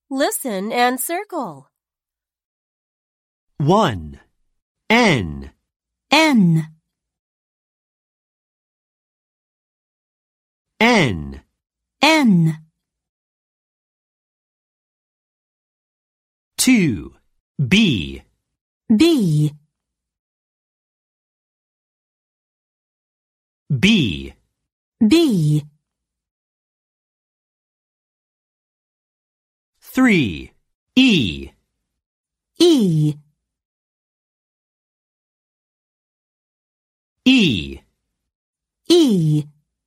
Listen and circle. 1. N. N. N. N. 2. B. B. B. B. 3. E. E. E. E.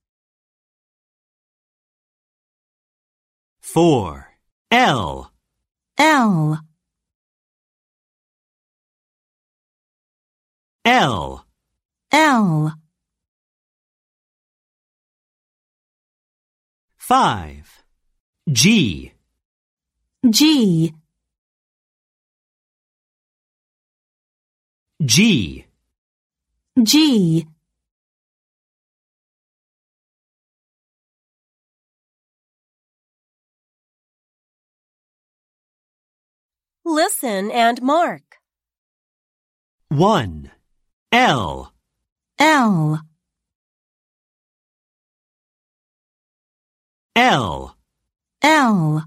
4. L. L. L. L. 5. G. G. G. G. 'Listen and mark. 1. L. L. L. L.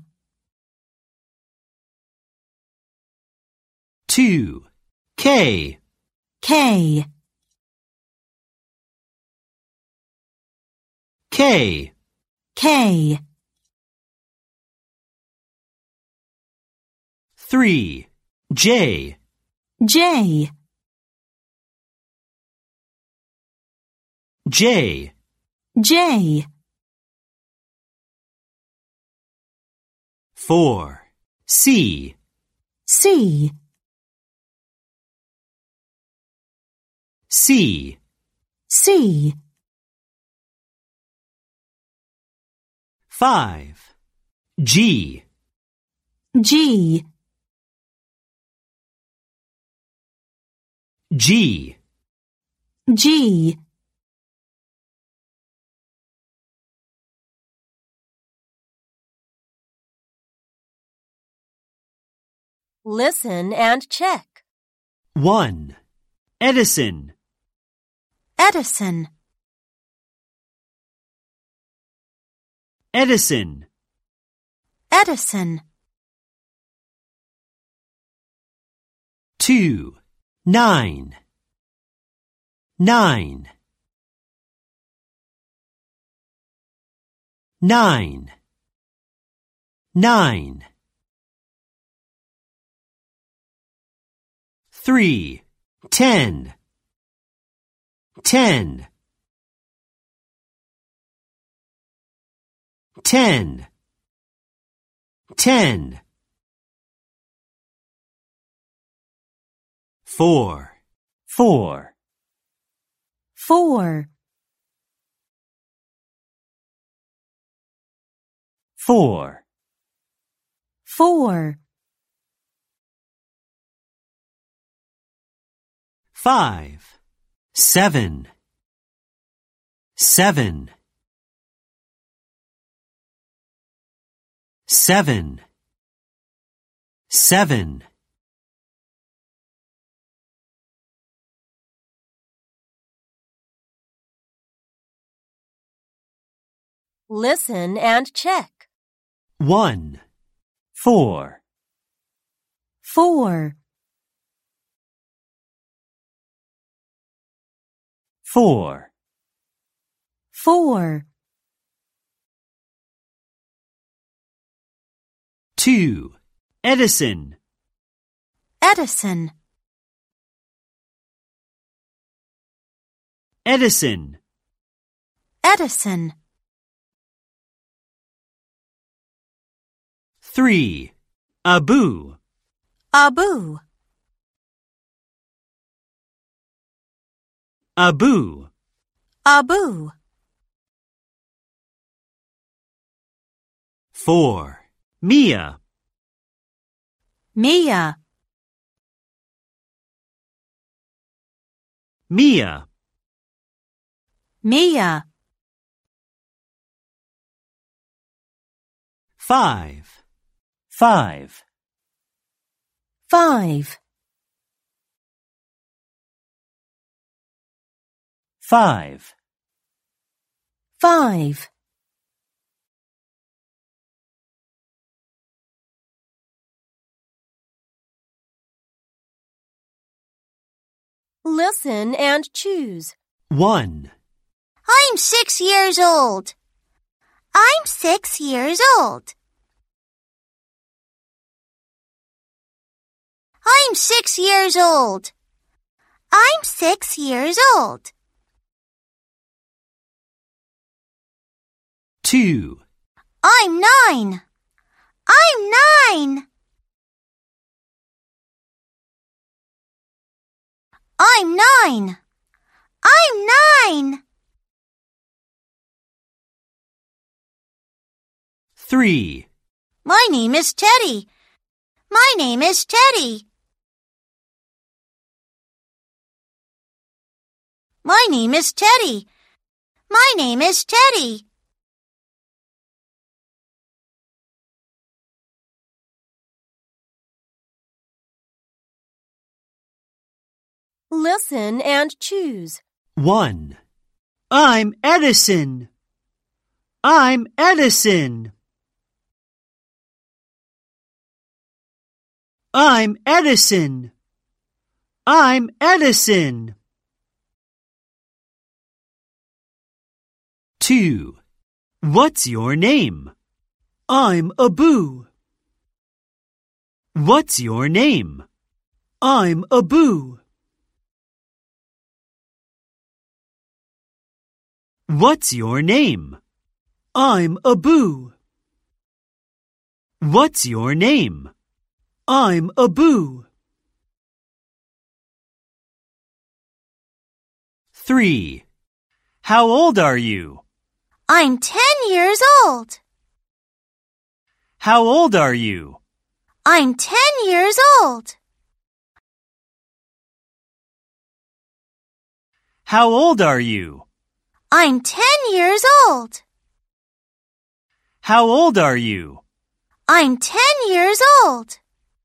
2. K. K. K. K. 3. J. J. J. J. 4. C. C. C. C. 5. G. G. G. G. 'Listen and check. 1. Edison. Edison. Edison. Edison. 2. 9. 9. 9. 9. 3. 10. 10. 10. 10. 4. 4. 4. 4. 4. 5. 7. 7. 7. 7. 'Listen and check. 1. 4. 4. 4. 4. 2. Edison. Edison. Edison. Edison. 3. Abu. Abu. Abu. Abu. 4. Mia. Mia. Mia. Mia. 5. 5, 5, 5, 5. Listen and choose. 1, I'm 6 years old. I'm 6 years old. I'm 6 years old. I'm 6 years old. 2, I'm 9. I'm 9. I'm 9. I'm 9. 3, My name is Teddy. My name is Teddy. My name is Teddy. My name is Teddy. 'Listen and choose. 1, I'm Edison. I'm Edison. I'm Edison. I'm Edison. 2, what's your name? I'm Abu. What's your name? I'm Abu. What's your name? I'm Abu. What's your name? I'm Abu. 3, how old are you? I'm 10 years old. How old are you? I'm 10 years old. How old are you? I'm 10 years old. How old are you? I'm 10 years old.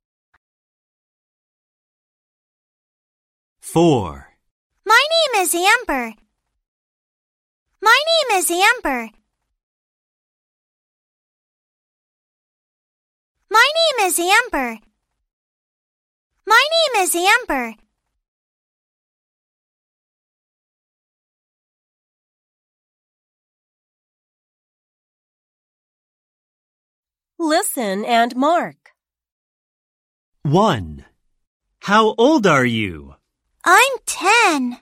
4, My name is Amber. My name is Amber. My name is Amber. My name is Amber. 'Listen and mark. 1, how old are you? I'm 10.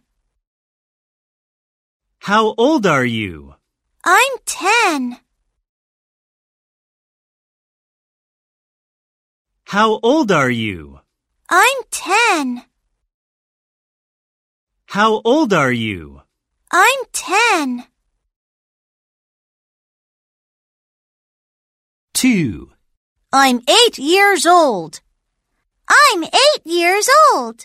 How old are you? I'm 10. How old are you? I'm 10. How old are you? I'm 10. 2, I'm 8 years old. I'm 8 years old.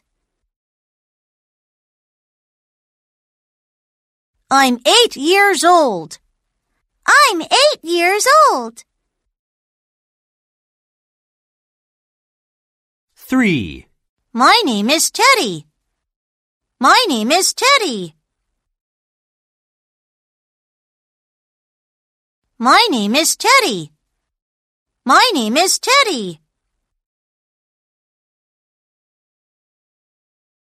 I'm 8 years old. I'm 8 years old. 3, My name is Teddy. My name is Teddy. My name is Teddy. My name is Teddy.